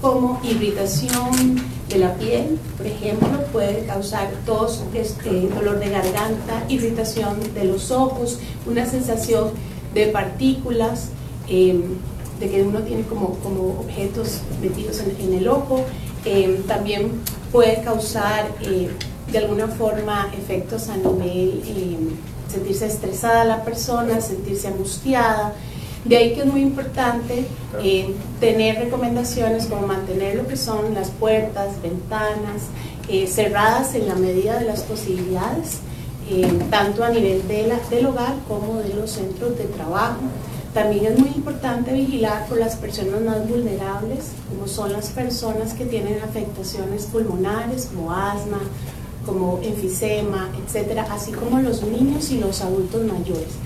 como irritación de la piel, por ejemplo, puede causar tos, dolor de garganta, irritación de los ojos, una sensación de partículas, de que uno tiene como objetos metidos en el ojo. También puede causar de alguna forma efectos a nivel sentirse estresada la persona, sentirse angustiada. De ahí que es muy importante tener recomendaciones como mantener lo que son las puertas, ventanas cerradas en la medida de las posibilidades, tanto a nivel del hogar como de los centros de trabajo. También es muy importante vigilar por las personas más vulnerables, como son las personas que tienen afectaciones pulmonares, como asma, como enfisema, etcétera, así como los niños y los adultos mayores.